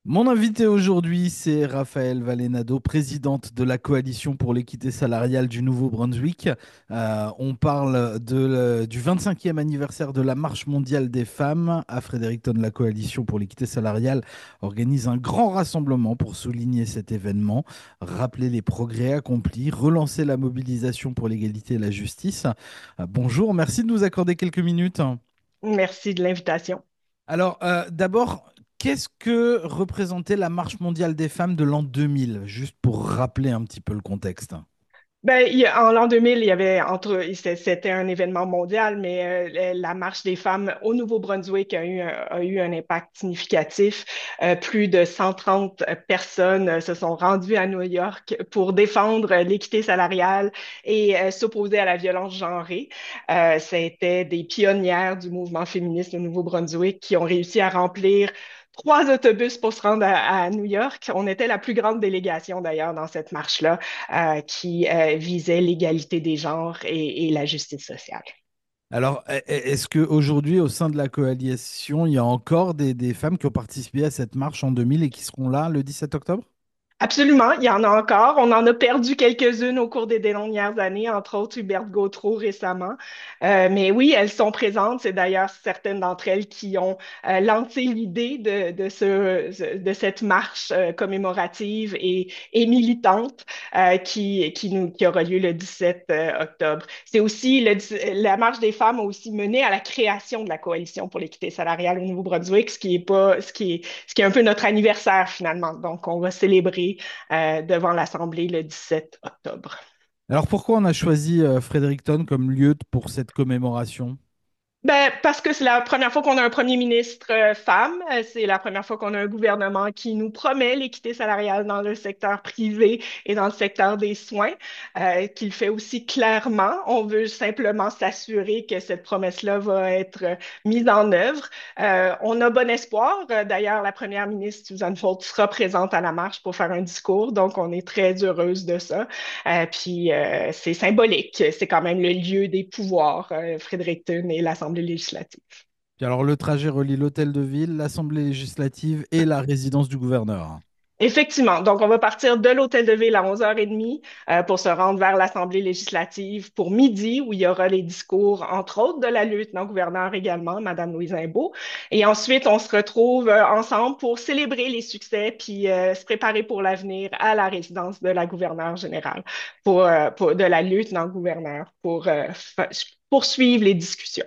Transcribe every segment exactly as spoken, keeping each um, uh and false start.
Mon invité aujourd'hui, c'est Raphaël Valenado, présidente de la Coalition pour l'équité salariale du Nouveau-Brunswick. Euh, on parle de, le- du vingt-cinquième anniversaire de la Marche mondiale des femmes. À Fredericton, la Coalition pour l'équité salariale organise un grand rassemblement pour souligner cet événement, rappeler les progrès accomplis, relancer la mobilisation pour l'égalité et la justice. Euh, bonjour, merci de nous accorder quelques minutes. Merci de l'invitation. Alors, euh, d'abord, qu'est-ce que représentait la Marche mondiale des femmes de l'an deux mille, juste pour rappeler un petit peu le contexte? Ben, il y a- en l'an deux mille, il y avait entre, c'est- c'était un événement mondial, mais euh, la marche des femmes au Nouveau-Brunswick a eu, un- a eu un impact significatif. Euh, plus de cent trente personnes euh, se sont rendues à New York pour défendre euh, l'équité salariale et euh, s'opposer à la violence genrée. Euh, C'était des pionnières du mouvement féministe au Nouveau-Brunswick qui ont réussi à remplir trois autobus pour se rendre à, à New York. On était la plus grande délégation d'ailleurs dans cette marche-là euh, qui euh, visait l'égalité des genres et, et la justice sociale. Alors, e- e- est-ce qu'aujourd'hui, au sein de la coalition, il y a encore des, des femmes qui ont participé à cette marche en deux mille et qui seront là le dix-sept octobre? Absolument, il y en a encore. On en a perdu quelques-unes au cours des dernières années, entre autres Hubert Gautreau récemment. Euh, mais oui, elles sont présentes. C'est d'ailleurs certaines d'entre elles qui ont euh, lancé l'idée de, de, ce, de cette marche euh, commémorative et, et militante euh, qui, qui, nous, qui aura lieu le dix-sept euh, octobre. C'est aussi le, la marche des femmes a aussi mené à la création de la coalition pour l'équité salariale au Nouveau-Brunswick, ce qui est pas, ce qui est, ce qui est un peu notre anniversaire finalement. Donc, on va célébrer euh, devant l'Assemblée le dix-sept octobre. Alors, pourquoi on a choisi euh, Fredericton comme lieu pour cette commémoration? Ben, parce que c'est la première fois qu'on a un premier ministre euh, femme, euh, c'est la première fois qu'on a un gouvernement qui nous promet l'équité salariale dans le secteur privé et dans le secteur des soins, euh, qu'il fait aussi clairement. On veut simplement s'assurer que cette promesse-là va être euh, mise en œuvre. Euh, on a bon espoir. Euh, D'ailleurs, la première ministre Susan Foltz sera présente à la marche pour faire un discours, donc on est très heureuse de ça. Euh, puis euh, c'est symbolique. C'est quand même le lieu des pouvoirs, euh, Fredericton et l'Assemblée législative. Puis alors, le trajet relie l'hôtel de ville, l'Assemblée législative et la résidence du gouverneur. Effectivement. Donc, on va partir de l'hôtel de ville à onze heures trente euh, pour se rendre vers l'Assemblée législative pour midi, où il y aura les discours, entre autres, de la lieutenant-gouverneur également, Madame Louise Imbeau. Et ensuite, on se retrouve euh, ensemble pour célébrer les succès puis euh, se préparer pour l'avenir à la résidence de la gouverneure générale, pour, euh, pour- de la lieutenant-gouverneur, pour euh, fa- poursuivre les discussions.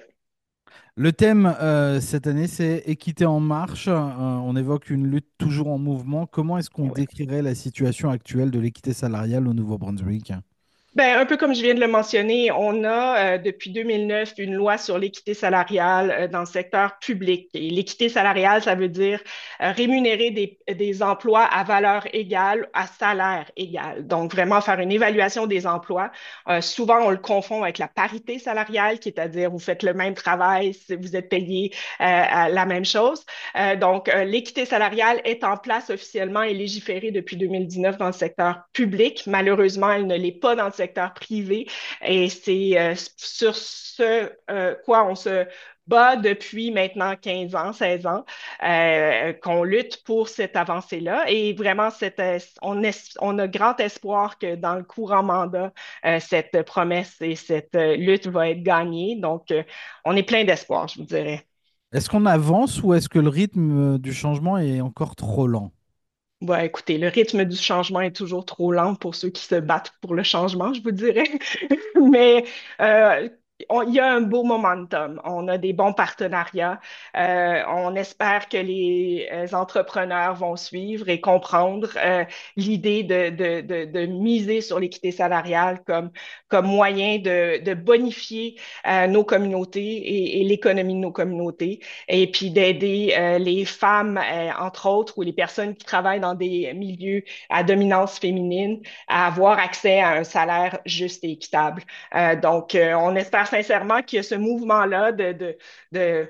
Le thème euh, cette année, c'est Équité en marche. Euh, on évoque une lutte toujours en mouvement. Comment est-ce qu'on Eh oui. décrirait la situation actuelle de l'équité salariale au Nouveau-Brunswick? Ben, un peu comme je viens de le mentionner, on a euh, depuis deux mille neuf une loi sur l'équité salariale euh, dans le secteur public. Et l'équité salariale, ça veut dire euh, rémunérer des, des emplois à valeur égale, à salaire égal. Donc, vraiment faire une évaluation des emplois. Euh, souvent, on le confond avec la parité salariale, qui est à dire vous faites le même travail, si vous êtes payé euh, à la même chose. Euh, donc, euh, l'équité salariale est en place officiellement et légiférée depuis deux mille dix-neuf dans le secteur public. Malheureusement, elle ne l'est pas dans le secteur privé et c'est euh, sur ce euh, quoi on se bat depuis maintenant quinze ans, seize ans, euh, qu'on lutte pour cette avancée-là. Et vraiment, cette, on, es, on a grand espoir que dans le courant mandat, euh, cette promesse et cette euh, lutte va être gagnée. Donc, euh, on est plein d'espoir, je vous dirais. Est-ce qu'on avance ou est-ce que le rythme euh, du changement est encore trop lent? Bon, écoutez, le rythme du changement est toujours trop lent pour ceux qui se battent pour le changement, je vous dirais. Mais euh, on- il y a un beau momentum. On a des bons partenariats. Euh, on espère que les euh, entrepreneurs vont suivre et comprendre euh, l'idée de, de, de, de miser sur l'équité salariale comme, comme moyen de, de bonifier euh, nos communautés et, et l'économie de nos communautés et puis d'aider euh, les femmes, euh, entre autres, ou les personnes qui travaillent dans des milieux à dominance féminine, à avoir accès à un salaire juste et équitable. Euh, donc, euh, on espère sincèrement qu'il y a ce mouvement-là de, de, de,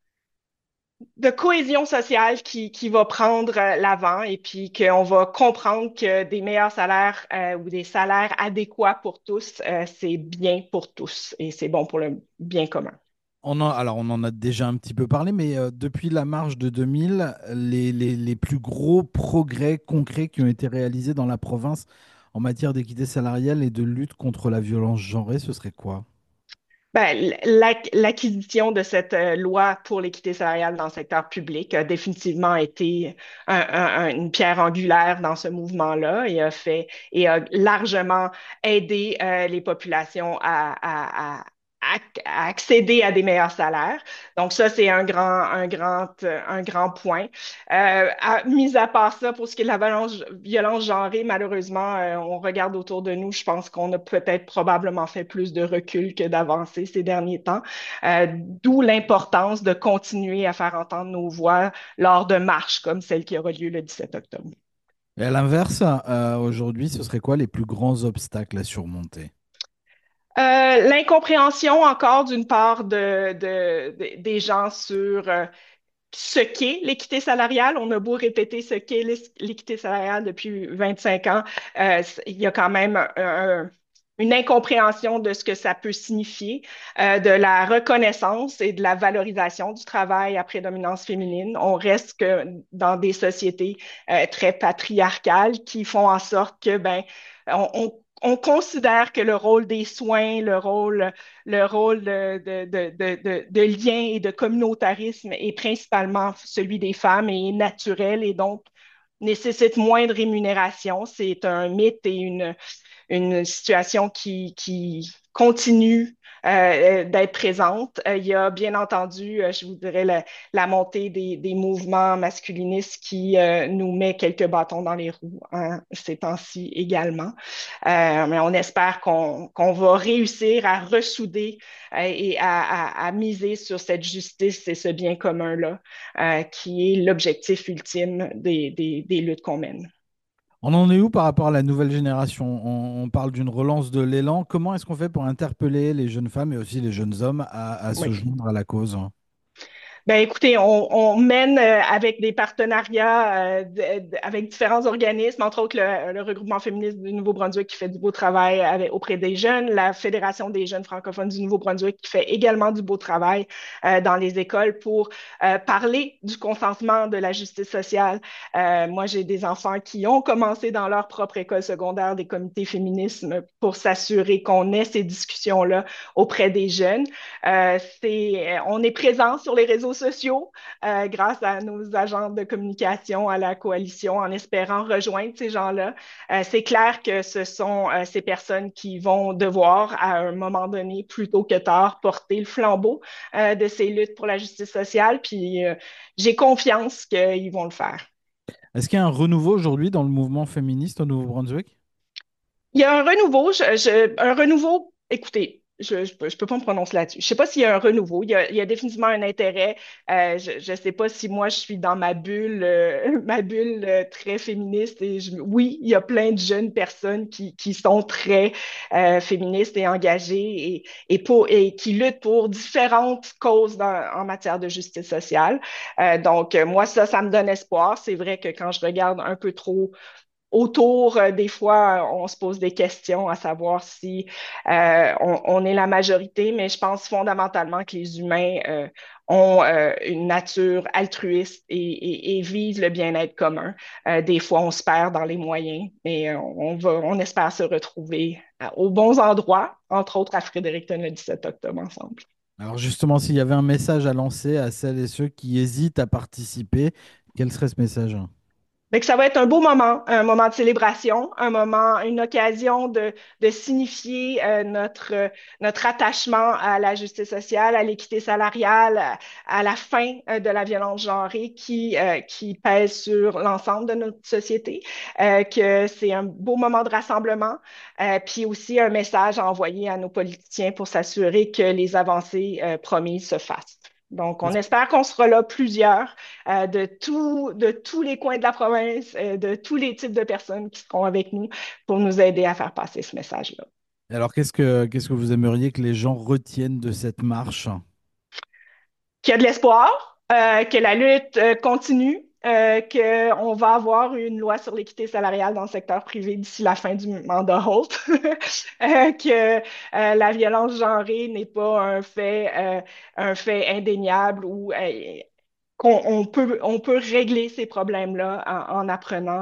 de cohésion sociale qui, qui va prendre euh, l'avant et puis qu'on va comprendre que des meilleurs salaires euh, ou des salaires adéquats pour tous, euh, c'est bien pour tous et c'est bon pour le bien commun. On en, alors, on en a déjà un petit peu parlé, mais euh, depuis la marche de deux mille, les, les- les plus gros progrès concrets qui ont été réalisés dans la province en matière d'équité salariale et de lutte contre la violence genrée, ce serait quoi? Ben, l'ac- l'acquisition de cette euh, loi pour l'équité salariale dans le secteur public a définitivement été un- un- un- une pierre angulaire dans ce mouvement-là et a fait et a largement aidé euh, les populations à, à- à- à- à accéder à des meilleurs salaires. Donc ça, c'est un grand, un grand, euh, un grand point. Euh, à- mis à part ça, pour ce qui est de la violence, violence genrée, malheureusement, euh, on regarde autour de nous, je pense qu'on a peut-être probablement fait plus de recul que d'avancée ces derniers temps, euh, d'où l'importance de continuer à faire entendre nos voix lors de marches comme celle qui aura lieu le dix-sept octobre. Et à l'inverse, euh, aujourd'hui, ce serait quoi les plus grands obstacles à surmonter? Euh, l'incompréhension encore d'une part de, de- de- des gens sur euh, ce qu'est l'équité salariale. On a beau répéter ce qu'est l'é- l'équité salariale depuis vingt-cinq ans, euh, c- il y a quand même un- un- une incompréhension de ce que ça peut signifier, euh, de la reconnaissance et de la valorisation du travail à prédominance féminine. On reste que dans des sociétés euh, très patriarcales qui font en sorte que ben on, on on considère que le rôle des soins, le rôle le rôle de, de, de, de, de lien et de communautarisme est principalement celui des femmes et est naturel et donc nécessite moins de rémunération. C'est un mythe et une, une situation qui, qui continue euh, d'être présente. Euh, il y a bien entendu, euh, je vous dirais, la, la montée des, des mouvements masculinistes qui euh, nous met quelques bâtons dans les roues hein, ces temps-ci également. Euh, mais on espère qu'on qu'on va réussir à ressouder euh, et à, à, à, miser sur cette justice et ce bien commun-là, euh, qui est l'objectif ultime des, des, des luttes qu'on mène. On en est où par rapport à la nouvelle génération? On, on parle d'une relance de l'élan. Comment est-ce qu'on fait pour interpeller les jeunes femmes et aussi les jeunes hommes à, à se Oui. joindre à la cause? Ben, écoutez, on, on mène euh, avec des partenariats euh, de- de- avec différents organismes, entre autres le, le regroupement féministe du Nouveau-Brunswick qui fait du beau travail avec- auprès des jeunes, la Fédération des jeunes francophones du Nouveau-Brunswick qui fait également du beau travail euh, dans les écoles pour euh, parler du consentement de la justice sociale. Euh, moi, j'ai des enfants qui ont commencé dans leur propre école secondaire des comités féminisme pour s'assurer qu'on ait ces discussions-là auprès des jeunes. Euh, c'est, on est présent sur les réseaux sociaux euh, grâce à nos agents de communication, à la coalition, en espérant rejoindre ces gens-là. Euh, c'est clair que ce sont euh, ces personnes qui vont devoir, à un moment donné, plus tôt que tard, porter le flambeau euh, de ces luttes pour la justice sociale. Puis euh, j'ai confiance qu'ils vont le faire. Est-ce qu'il y a un renouveau aujourd'hui dans le mouvement féministe au Nouveau-Brunswick? Il y a un renouveau, je- je- un renouveau, écoutez, je ne peux, je peux pas me prononcer là-dessus. Je sais pas s'il y a un renouveau. Il y a, il y a définitivement un intérêt. Euh, je ne sais pas si moi, je suis dans ma bulle, euh, ma bulle euh, très féministe. Et je- oui, il y a plein de jeunes personnes qui, qui sont très euh, féministes et engagées et, et, pour, et qui luttent pour différentes causes dans- en matière de justice sociale. Euh, donc, euh, moi, ça, ça me donne espoir. C'est vrai que quand je regarde un peu trop autour, euh, des fois, on se pose des questions à savoir si euh, on, on est la majorité, mais je pense fondamentalement que les humains euh, ont euh, une nature altruiste et, et, et visent le bien-être commun. Euh, des fois, on se perd dans les moyens, mais euh, on va, on espère se retrouver à- aux bons endroits, entre autres à Fredericton le dix-sept octobre ensemble. Alors justement, s'il y avait un message à lancer à celles et ceux qui hésitent à participer, quel serait ce message? Donc, ça va être un beau moment, un moment de célébration, un moment, une occasion de, de signifier euh, notre, euh, notre attachement à la justice sociale, à l'équité salariale, à, à la fin euh, de la violence genrée qui, euh, qui pèse sur l'ensemble de notre société, euh, que c'est un beau moment de rassemblement, euh, puis aussi un message à envoyer à nos politiciens pour s'assurer que les avancées euh, promises se fassent. Donc, on Est-ce espère qu'on sera là plusieurs euh, de, tout, de tous les coins de la province, euh, de tous les types de personnes qui seront avec nous pour nous aider à faire passer ce message-là. Alors qu'est-ce que qu'est-ce que vous aimeriez que les gens retiennent de cette marche? Qu'il y a de l'espoir, euh, que la lutte euh, continue, euh, qu'on va avoir une loi sur l'équité salariale dans le secteur privé d'ici la fin du mandat Holt, euh, que euh, la violence genrée n'est pas un fait, euh, un fait indéniable ou euh, qu'on on peut, on peut régler ces problèmes-là en, en apprenant euh,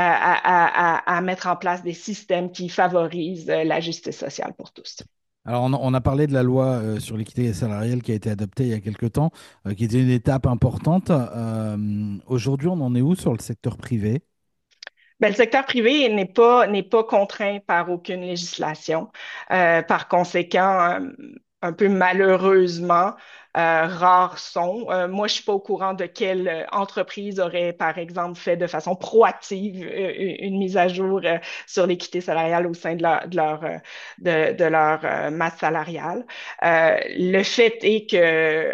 à, à, à, mettre en place des systèmes qui favorisent euh, la justice sociale pour tous. Alors, on, a on a parlé de la loi euh, sur l'équité salariale qui a été adoptée il y a quelque temps, euh, qui était une étape importante. Euh, aujourd'hui, on en est où sur le secteur privé? Ben, le secteur privé n'est pas, n'est pas contraint par aucune législation. Euh, par conséquent, euh, un peu malheureusement, euh, rares sont. Euh, moi, je suis pas au courant de quelle euh, entreprise aurait, par exemple, fait de façon proactive euh, une mise à jour euh, sur l'équité salariale au sein de leur, de leur, euh, de, de leur euh, masse salariale. Euh, le fait est que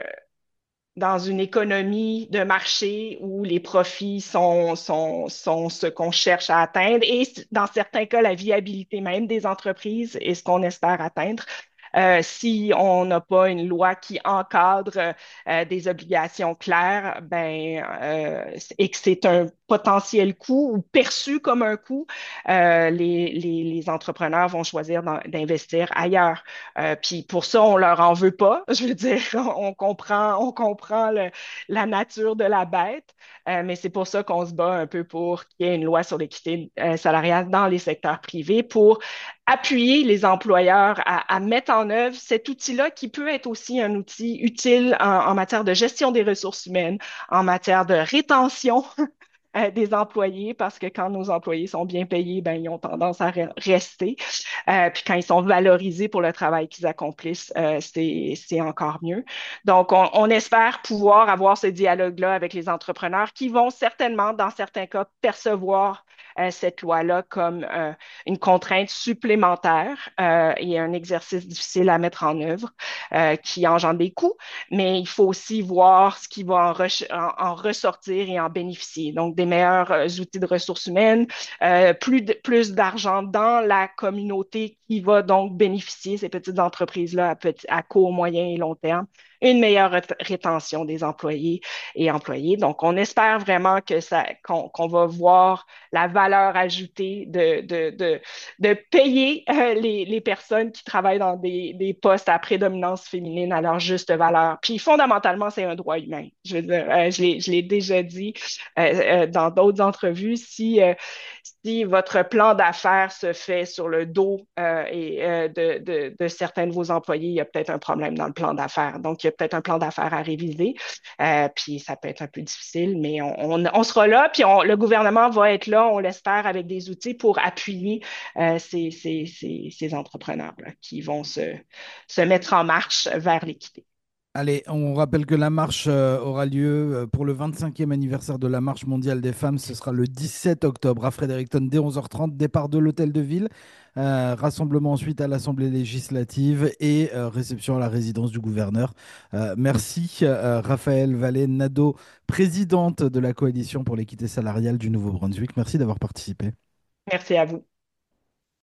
dans une économie de marché où les profits sont, sont, sont ce qu'on cherche à atteindre et dans certains cas, la viabilité même des entreprises est ce qu'on espère atteindre. Euh, si on n'a pas une loi qui encadre euh, des obligations claires, ben, euh, et que c'est un potentiel coût ou perçu comme un coût, euh, les, les, les entrepreneurs vont choisir d'investir ailleurs. Euh, puis pour ça, on leur en veut pas. Je veux dire, on comprend, on comprend le, la nature de la bête, euh, mais c'est pour ça qu'on se bat un peu pour qu'il y ait une loi sur l'équité euh, salariale dans les secteurs privés pour appuyer les employeurs à, à mettre en œuvre cet outil-là qui peut être aussi un outil utile en, en matière de gestion des ressources humaines, en matière de rétention euh, des employés, parce que quand nos employés sont bien payés, ben, ils ont tendance à re rester. Euh, puis quand ils sont valorisés pour le travail qu'ils accomplissent, euh, c'est, c'est encore mieux. Donc, on, on espère pouvoir avoir ce dialogue-là avec les entrepreneurs qui vont certainement, dans certains cas, percevoir euh, cette loi-là comme euh, une contrainte supplémentaire euh, et un exercice difficile à mettre en œuvre euh, qui engendre des coûts, mais il faut aussi voir ce qui va en, en, en ressortir et en bénéficier. Donc, des meilleurs euh, outils de ressources humaines, euh, plus de, plus d'argent dans la communauté qui va donc bénéficier ces petites entreprises-là à, petit, à court, moyen et long terme, une meilleure rétention des employés et employés. Donc, on espère vraiment que ça, qu'on, qu'on va voir la valeur ajoutée de, de, de, de payer euh, les, les personnes qui travaillent dans des, des postes à prédominance féminine à leur juste valeur. Puis, fondamentalement, c'est un droit humain. Je veux dire, euh, je l'ai, je l'ai déjà dit euh, euh, dans d'autres entrevues. Si, euh, si votre plan d'affaires se fait sur le dos euh, et, euh, de, de, de certains de vos employés, il y a peut-être un problème dans le plan d'affaires. Donc, il y a peut-être un plan d'affaires à réviser. Euh, puis, ça peut être un peu difficile, mais on, on, on sera là. Puis, on, le gouvernement va être là, on l'espère, avec des outils pour appuyer euh, ces, ces, ces, ces entrepreneurs-là qui vont se, se mettre en marche vers l'équité. Allez, on rappelle que la marche euh, aura lieu euh, pour le vingt-cinquième anniversaire de la Marche mondiale des femmes. Ce sera le dix-sept octobre à Fredericton dès onze heures trente, départ de l'hôtel de ville, euh, rassemblement ensuite à l'Assemblée législative et euh, réception à la résidence du gouverneur. Euh, merci euh, Raphaël Vallée-Nadeau, présidente de la coalition pour l'équité salariale du Nouveau-Brunswick. Merci d'avoir participé. Merci à vous.